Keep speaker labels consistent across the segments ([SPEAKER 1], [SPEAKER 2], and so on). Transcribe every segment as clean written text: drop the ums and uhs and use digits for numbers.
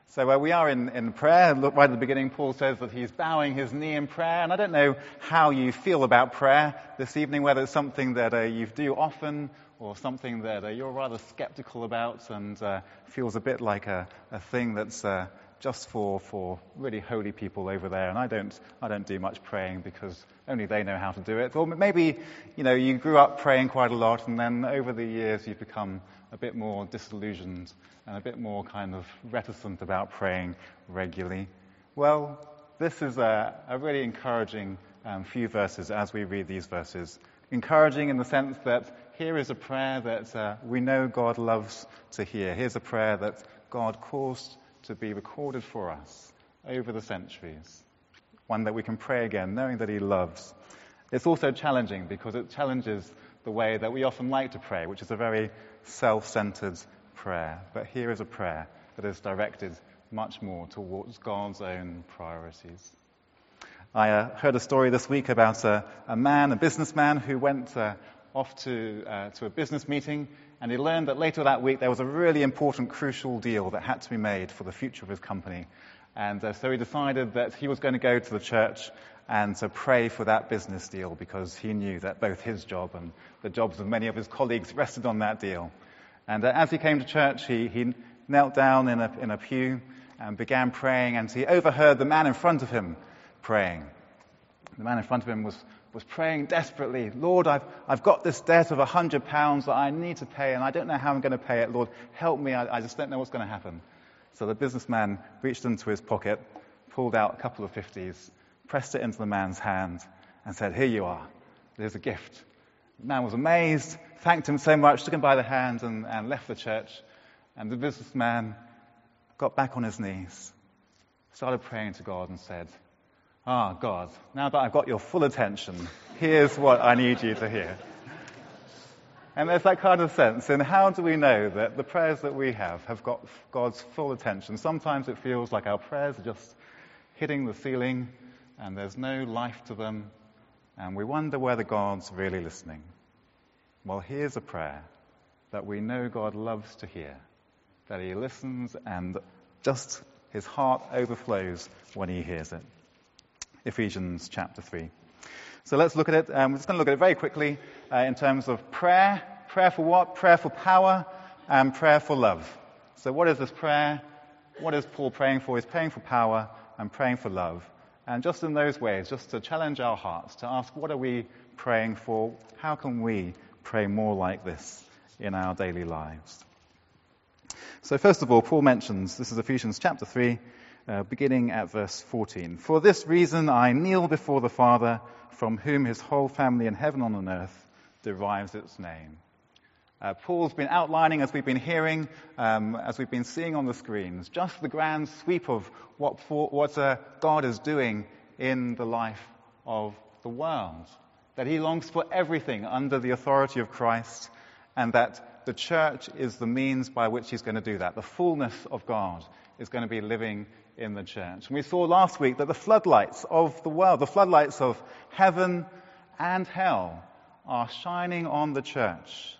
[SPEAKER 1] So we are in prayer. Look, right at the beginning, Paul says that he's bowing his knee in prayer. And I don't know how you feel about prayer this evening, whether it's something that you do often or something that you're rather skeptical about and feels a bit like a thing that's just for really holy people over there. And I don't do much praying because only they know how to do it. Or maybe, you grew up praying quite a lot and then over the years you've become a bit more disillusioned and a bit more kind of reticent about praying regularly. Well, this is a really encouraging few verses as we read these verses. Encouraging in the sense that here is a prayer that we know God loves to hear. Here's a prayer that God caused to be recorded for us over the centuries. One that we can pray again, knowing that He loves. It's also challenging because it challenges the way that we often like to pray, which is a very self-centered prayer. But here is a prayer that is directed much more towards God's own priorities. I heard a story this week about a businessman who went off to a business meeting, and he learned that later that week there was a really important, crucial deal that had to be made for the future of his company. And so he decided that he was going to go to the church and to pray for that business deal because he knew that both his job and the jobs of many of his colleagues rested on that deal. And as he came to church, he knelt down in a pew and began praying, and he overheard the man in front of him praying. The man in front of him was praying desperately, "Lord, I've got this debt of £100 that I need to pay, and I don't know how I'm going to pay it. Lord, help me. I just don't know what's going to happen." So the businessman reached into his pocket, pulled out a couple of 50s, pressed it into the man's hand, and said, "Here you are. There's a gift." The man was amazed, thanked him so much, took him by the hand, and left the church. And the businessman got back on his knees, started praying to God, and said, God, now that I've got your full attention, here's what I need you to hear. And there's that kind of sense in how do we know that the prayers that we have got God's full attention. Sometimes it feels like our prayers are just hitting the ceiling and there's no life to them, and we wonder whether God's really listening. Well, here's a prayer that we know God loves to hear, that He listens and just His heart overflows when He hears it. Ephesians chapter 3. So let's look at it. We're just going to look at it very quickly in terms of prayer. Prayer for what? Prayer for power and prayer for love. So what is this prayer? What is Paul praying for? He's praying for power and praying for love. And just in those ways, just to challenge our hearts, to ask, what are we praying for? How can we pray more like this in our daily lives? So first of all, Paul mentions, this is Ephesians chapter 3, beginning at verse 14. "For this reason I kneel before the Father, from whom His whole family in heaven and on earth derives its name." Paul's been outlining, as we've been hearing, as we've been seeing on the screens, just the grand sweep of what God is doing in the life of the world. That He longs for everything under the authority of Christ, and that the church is the means by which He's going to do that. The fullness of God is going to be living in the church. And we saw last week that the floodlights of the world, the floodlights of heaven and hell, are shining on the church.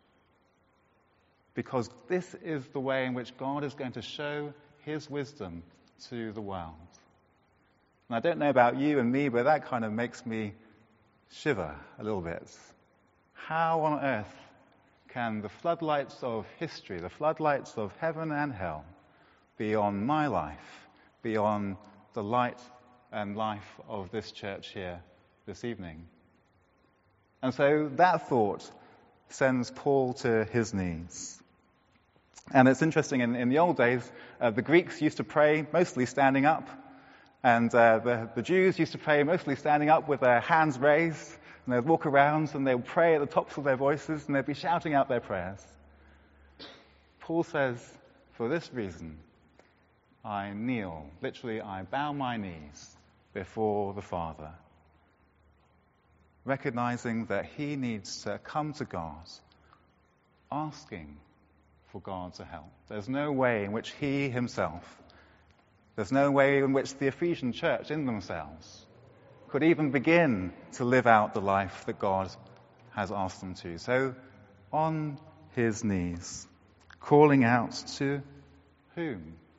[SPEAKER 1] Because this is the way in which God is going to show His wisdom to the world. And I don't know about you and me, but that kind of makes me shiver a little bit. How on earth can the floodlights of history, the floodlights of heaven and hell, be on my life, be on the light and life of this church here this evening? And so that thought sends Paul to his knees. And it's interesting, in the old days, the Greeks used to pray mostly standing up, and the Jews used to pray mostly standing up with their hands raised, and they'd walk around and they'd pray at the tops of their voices, and they'd be shouting out their prayers. Paul says, "For this reason, I kneel," literally, I bow my knees before the Father, recognizing that he needs to come to God, asking for God to help. There's no way in which he himself, there's no way in which the Ephesian church in themselves could even begin to live out the life that God has asked them to. So, on his knees, calling out to whom?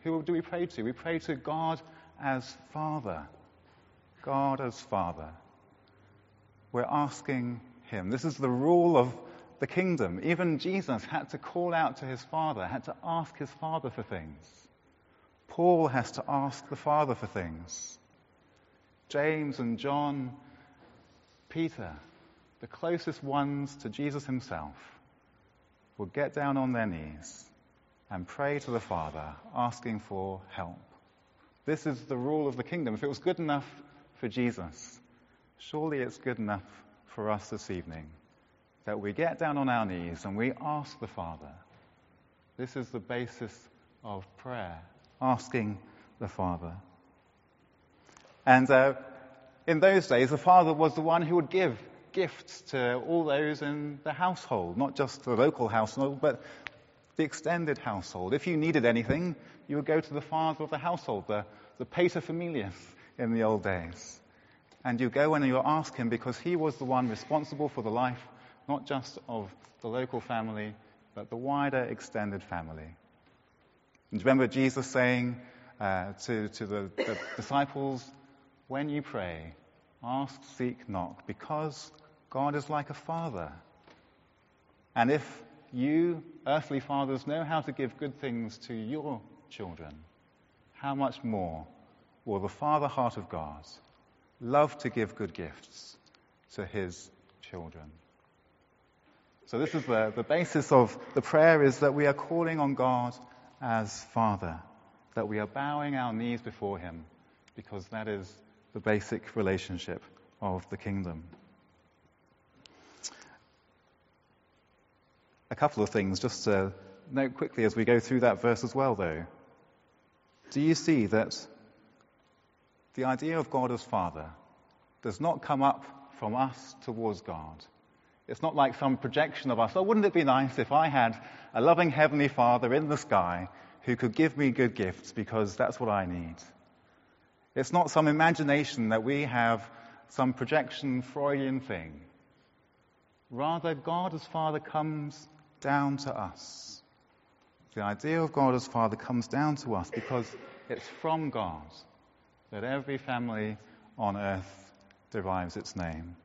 [SPEAKER 1] Who do we pray to? We pray to God as Father. God as Father. We're asking him. This is the rule of the kingdom. Even Jesus had to call out to his Father, had to ask his Father for things. Paul has to ask the Father for things. James and John, Peter, the closest ones to Jesus himself, will get down on their knees and pray to the Father, asking for help. This is the rule of the kingdom. If it was good enough for Jesus, surely it's good enough for us this evening, that we get down on our knees and we ask the Father. This is the basis of prayer, asking the Father. And in those days, the Father was the one who would give gifts to all those in the household, not just the local household, but the extended household. If you needed anything, you would go to the father of the household, the pater familias in the old days. And you go and you ask him because he was the one responsible for the life, not just of the local family, but the wider extended family. And remember Jesus saying to the disciples, when you pray, ask, seek, knock, because God is like a father. And if you, earthly fathers, know how to give good things to your children, how much more will the Father heart of God love to give good gifts to his children? So this is the basis of the prayer, is that we are calling on God as Father, that we are bowing our knees before him, because that is the basic relationship of the kingdom. A couple of things just to note quickly as we go through that verse as well, though. Do you see that the idea of God as Father does not come up from us towards God? It's not like some projection of us. Oh, wouldn't it be nice if I had a loving Heavenly Father in the sky who could give me good gifts because that's what I need? It's not some imagination that we have, some projection Freudian thing. Rather, God as Father comes down to us. The idea of God as Father comes down to us because it's from God that every family on earth derives its name.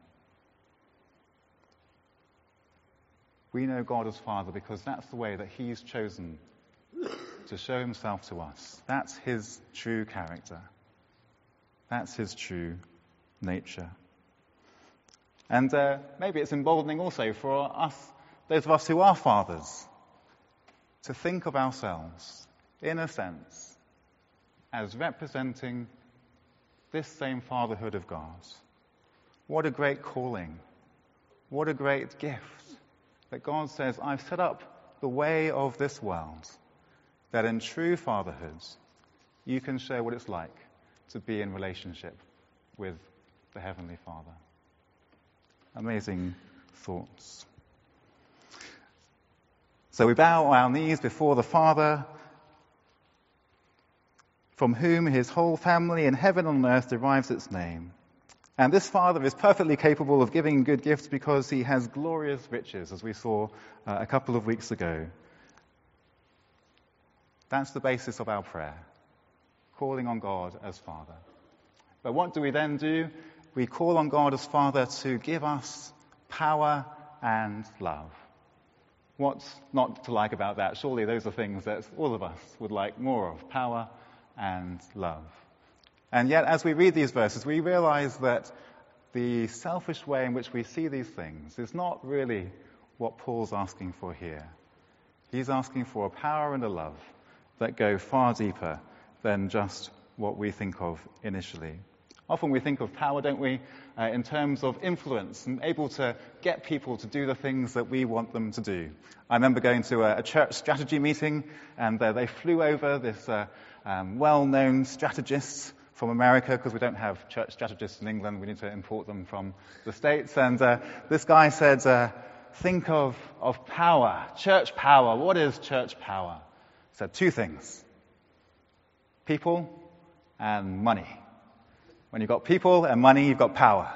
[SPEAKER 1] We know God as Father because that's the way that he's chosen to show himself to us. That's his true character. That's his true nature. And maybe it's emboldening also for us, those of us who are fathers, to think of ourselves, in a sense, as representing this same fatherhood of God. What a great calling. What a great gift that God says, I've set up the way of this world, that in true fatherhood, you can show what it's like to be in relationship with the Heavenly Father. Amazing thoughts. So we bow our knees before the Father, from whom his whole family in heaven and on earth derives its name. And this Father is perfectly capable of giving good gifts because he has glorious riches, as we saw a couple of weeks ago. That's the basis of our prayer, calling on God as Father. But what do we then do? We call on God as Father to give us power and love. What's not to like about that? Surely those are things that all of us would like more of, power and love. And yet, as we read these verses, we realize that the selfish way in which we see these things is not really what Paul's asking for here. He's asking for a power and a love that go far deeper than just what we think of initially. Often we think of power, don't we, in terms of influence and able to get people to do the things that we want them to do. I remember going to a church strategy meeting, and they flew over this well-known strategist from America, because we don't have church strategists in England. We need to import them from the States. And this guy said, think of power, church power. What is church power? He said two things: people and money. When you've got people and money, you've got power.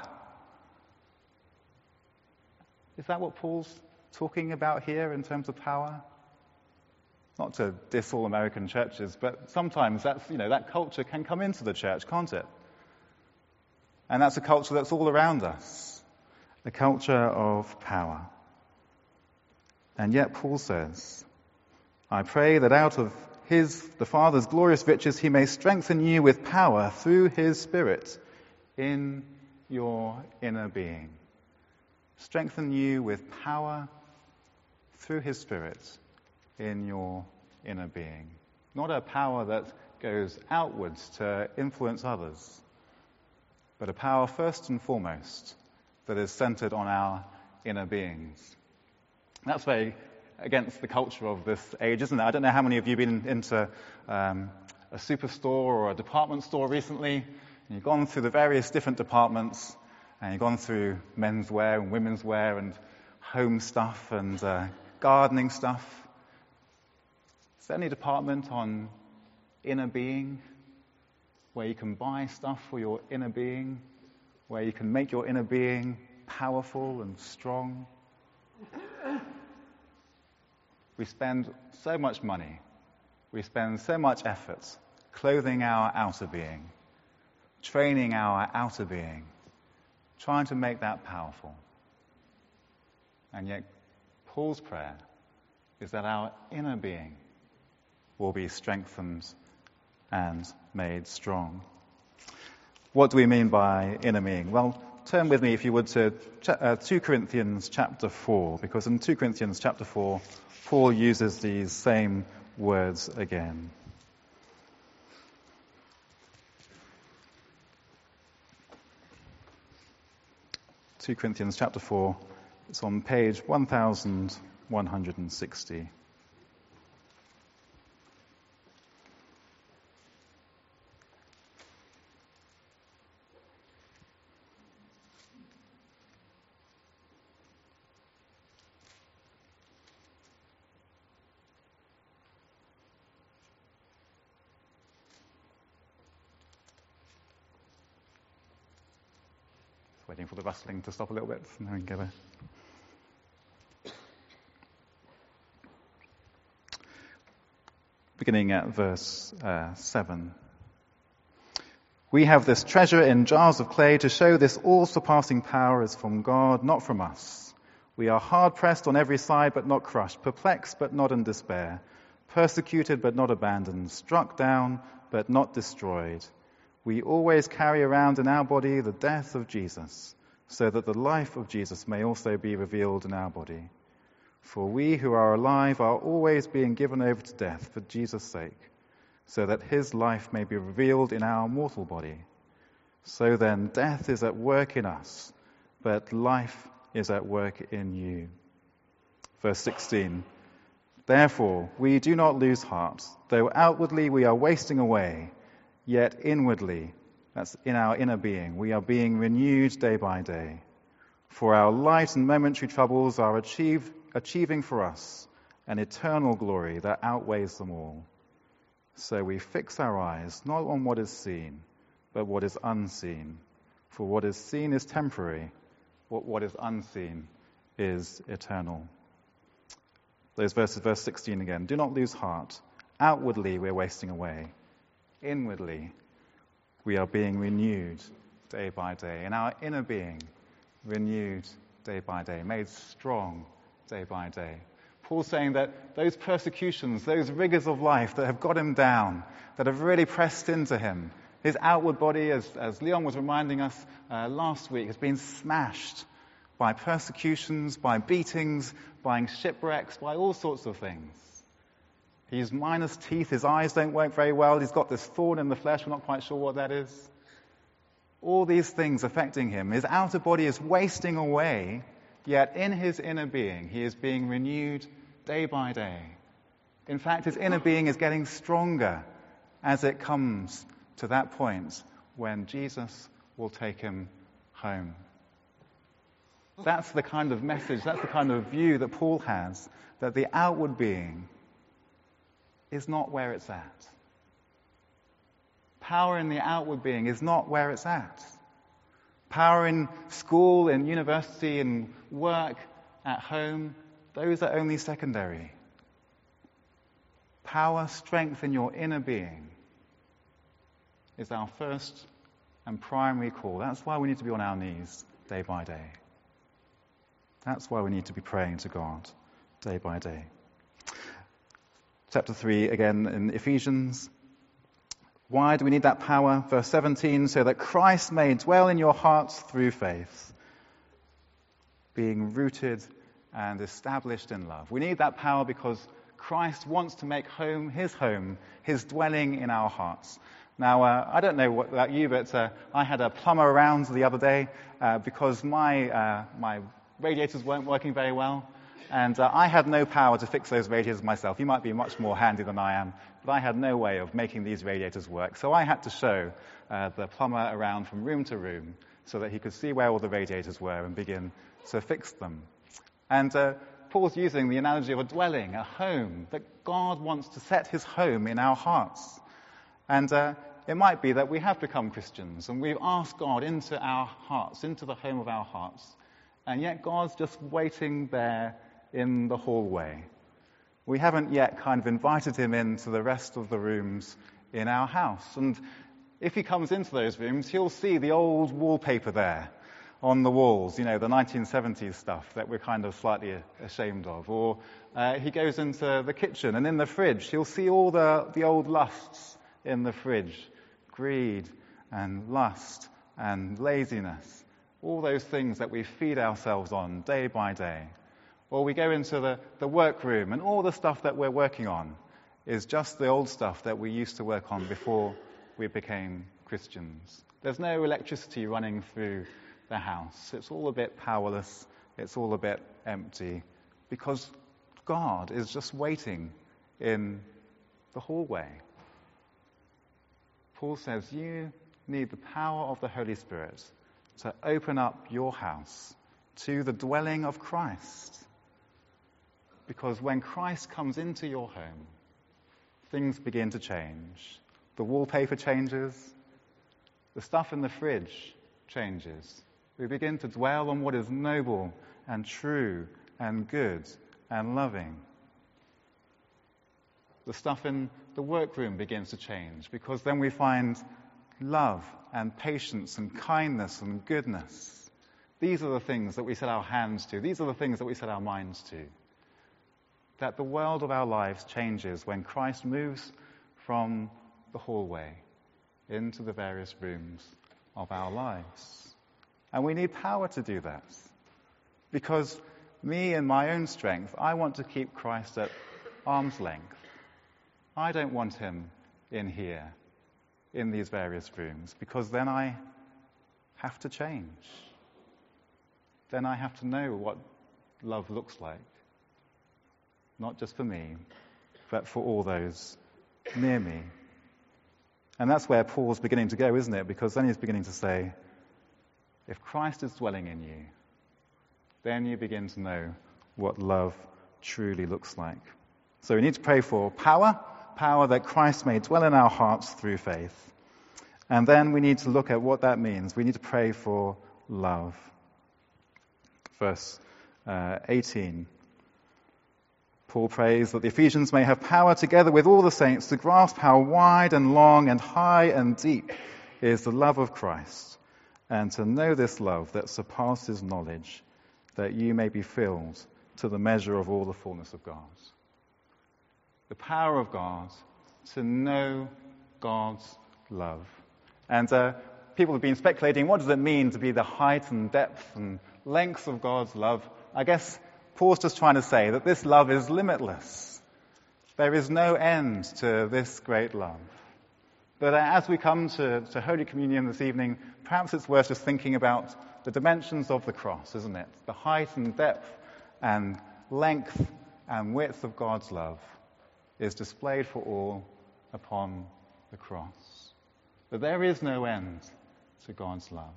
[SPEAKER 1] Is that what Paul's talking about here in terms of power? Not to diss all American churches, but sometimes that culture can come into the church, can't it? And that's a culture that's all around us, a culture of power. And yet Paul says, I pray that out of the Father's glorious riches, he may strengthen you with power through his Spirit in your inner being. Strengthen you with power through his Spirit in your inner being. Not a power that goes outwards to influence others, but a power first and foremost that is centered on our inner beings. That's very against the culture of this age, isn't it? I don't know how many of you have been into a superstore or a department store recently, and you've gone through the various different departments, and you've gone through men's wear and women's wear and home stuff and gardening stuff. Is there any department on inner being where you can buy stuff for your inner being, where you can make your inner being powerful and strong? We spend so much money, we spend so much effort clothing our outer being, training our outer being, trying to make that powerful. And yet Paul's prayer is that our inner being will be strengthened and made strong. What do we mean by inner being? Well, turn with me, if you would, to 2 Corinthians chapter 4, because in 2 Corinthians chapter 4, Paul uses these same words again. (2 Corinthians chapter 4), it's on page 1160. Waiting for the rustling to stop a little bit, and then we can go there. Beginning at verse 7. We have this treasure in jars of clay to show this all-surpassing power is from God, not from us. We are hard-pressed on every side, but not crushed, perplexed, but not in despair, persecuted, but not abandoned, struck down, but not destroyed. We always carry around in our body the death of Jesus, so that the life of Jesus may also be revealed in our body. For we who are alive are always being given over to death for Jesus' sake, so that his life may be revealed in our mortal body. So then, death is at work in us, but life is at work in you. Verse 16. Therefore, we do not lose heart, though outwardly we are wasting away, yet inwardly, that's in our inner being, we are being renewed day by day. For our light and momentary troubles are achieving for us an eternal glory that outweighs them all. So we fix our eyes not on what is seen, but what is unseen. For what is seen is temporary, what is unseen is eternal. Those verses, verse 16 again. Do not lose heart. Outwardly we're wasting away. Inwardly, we are being renewed day by day. In our inner being, renewed day by day, made strong day by day. Paul's saying that those persecutions, those rigors of life that have got him down, that have really pressed into him, his outward body, as Leon was reminding us last week, has been smashed by persecutions, by beatings, by shipwrecks, by all sorts of things. He's minus teeth, his eyes don't work very well, he's got this thorn in the flesh, we're not quite sure what that is. All these things affecting him. His outer body is wasting away, yet in his inner being, he is being renewed day by day. In fact, his inner being is getting stronger as it comes to that point when Jesus will take him home. That's the kind of message, that's the kind of view that Paul has, that the outward being is not where it's at. Power in the outward being is not where it's at. Power in school, in university, in work, at home, those are only secondary. Power, strength in your inner being is our first and primary call. That's why we need to be on our knees day by day. That's why we need to be praying to God day by day. Chapter 3, again in Ephesians. Why do we need that power? Verse 17, so that Christ may dwell in your hearts through faith, being rooted and established in love. We need that power because Christ wants to make home, his dwelling in our hearts. Now, I don't know what about you, but I had a plumber around the other day because my radiators weren't working very well. And I had no power to fix those radiators myself. You might be much more handy than I am, but I had no way of making these radiators work. So I had to show the plumber around from room to room so that he could see where all the radiators were and begin to fix them. And Paul's using the analogy of a dwelling, a home, that God wants to set his home in our hearts. And it might be that we have become Christians and we've asked God into our hearts, into the home of our hearts. And yet God's just waiting there in the hallway. We haven't yet kind of invited him into the rest of the rooms in our house. And if he comes into those rooms, he'll see the old wallpaper there on the walls, you know, the 1970s stuff that we're kind of slightly ashamed of. Or he goes into the kitchen and in the fridge, he'll see all the old lusts in the fridge. Greed and lust and laziness. All those things that we feed ourselves on day by day. Or we go into the workroom and all the stuff that we're working on is just the old stuff that we used to work on before we became Christians. There's no electricity running through the house. It's all a bit powerless. It's all a bit empty because God is just waiting in the hallway. Paul says you need the power of the Holy Spirit to open up your house to the dwelling of Christ. Because when Christ comes into your home, things begin to change. The wallpaper changes. The stuff in the fridge changes. We begin to dwell on what is noble and true and good and loving. The stuff in the workroom begins to change because then we find love and patience and kindness and goodness. These are the things that we set our hands to. These are the things that we set our minds to. That the world of our lives changes when Christ moves from the hallway into the various rooms of our lives. And we need power to do that. Because me and my own strength, I want to keep Christ at arm's length. I don't want him in here, in these various rooms, because then I have to change. Then I have to know what love looks like. Not just for me, but for all those near me. And that's where Paul's beginning to go, isn't it? Because then he's beginning to say, if Christ is dwelling in you, then you begin to know what love truly looks like. So we need to pray for power that Christ may dwell in our hearts through faith. And then we need to look at what that means. We need to pray for love. Verse 18. Paul prays that the Ephesians may have power together with all the saints to grasp how wide and long and high and deep is the love of Christ, and to know this love that surpasses knowledge, that you may be filled to the measure of all the fullness of God. The power of God to know God's love. And people have been speculating, what does it mean to be the height and depth and length of God's love? I guess Paul's just trying to say that this love is limitless. There is no end to this great love. But as we come to Holy Communion this evening, perhaps it's worth just thinking about the dimensions of the cross, isn't it? The height and depth and length and width of God's love is displayed for all upon the cross. But there is no end to God's love.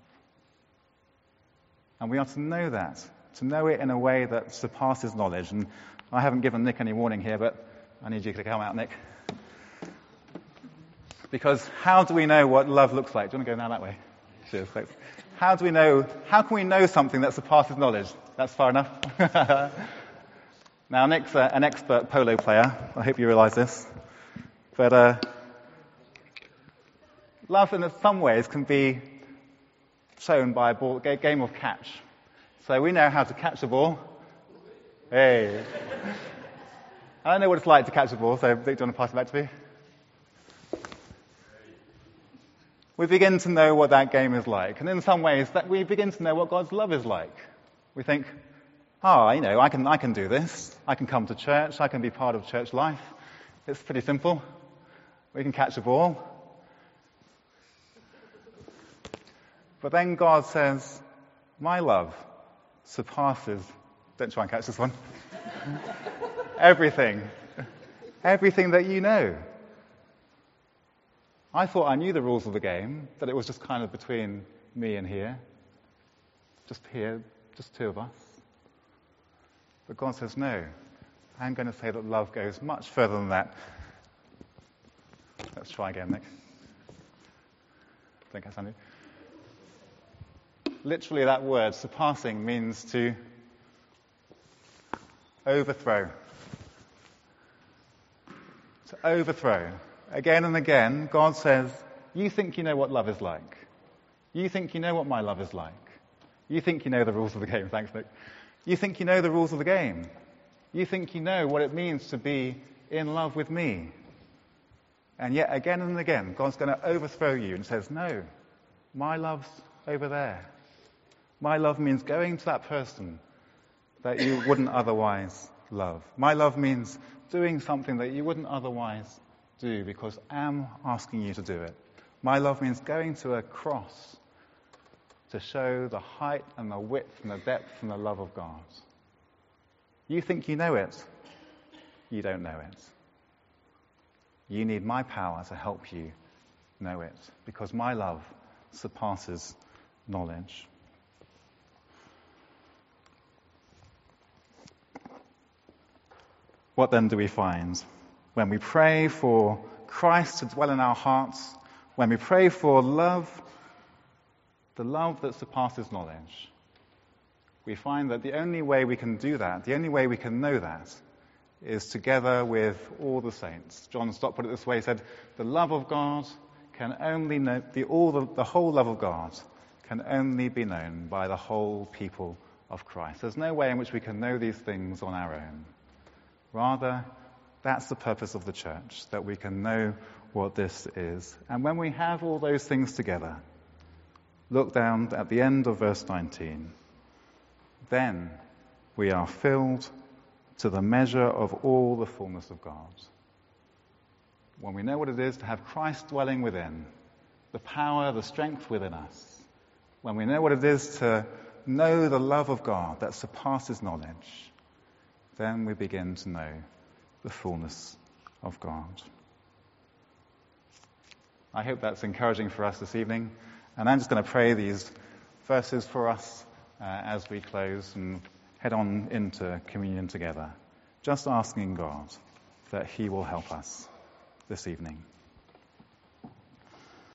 [SPEAKER 1] And we are to know that, to know it in a way that surpasses knowledge. And I haven't given Nick any warning here, but I need you to come out, Nick. Because how do we know what love looks like? Do you want to go now that way? Cheers, thanks. How can we know something that surpasses knowledge? That's far enough. Now, Nick's an expert polo player. I hope you realise this. But love in some ways can be shown by a game of catch. So we know how to catch a ball. Hey. I don't know what it's like to catch a ball, so Vic, do you want to pass it back to me? We begin to know what that game is like. And in some ways, that we begin to know what God's love is like. We think, I can do this. I can come to church. I can be part of church life. It's pretty simple. We can catch a ball. But then God says, my love surpasses, don't try and catch this one, everything that you know. I thought I knew the rules of the game, that it was just kind of between me and here, just two of us. But God says, no, I'm going to say that love goes much further than that. Let's try again, Nick. Don't catch something. Literally that word, surpassing, means to overthrow. To overthrow. Again and again, God says, you think you know what love is like. You think you know what my love is like. You think you know the rules of the game. Thanks, Nick. You think you know the rules of the game. You think you know what it means to be in love with me. And yet, again and again, God's going to overthrow you and says, no, my love's over there. My love means going to that person that you wouldn't otherwise love. My love means doing something that you wouldn't otherwise do because I'm asking you to do it. My love means going to a cross to show the height and the width and the depth and the love of God. You think you know it. You don't know it. You need my power to help you know it because my love surpasses knowledge. What then do we find? When we pray for Christ to dwell in our hearts, when we pray for love, the love that surpasses knowledge, we find that the only way we can do that, the only way we can know that, is together with all the saints. John Stott put it this way, he said, the love of God can only know, the whole love of God can only be known by the whole people of Christ. There's no way in which we can know these things on our own. Rather, that's the purpose of the church, that we can know what this is. And when we have all those things together, look down at the end of verse 19. Then we are filled to the measure of all the fullness of God. When we know what it is to have Christ dwelling within, the power, the strength within us, when we know what it is to know the love of God that surpasses knowledge, then we begin to know the fullness of God. I hope that's encouraging for us this evening. And I'm just going to pray these verses for us as we close and head on into communion together. Just asking God that He will help us this evening.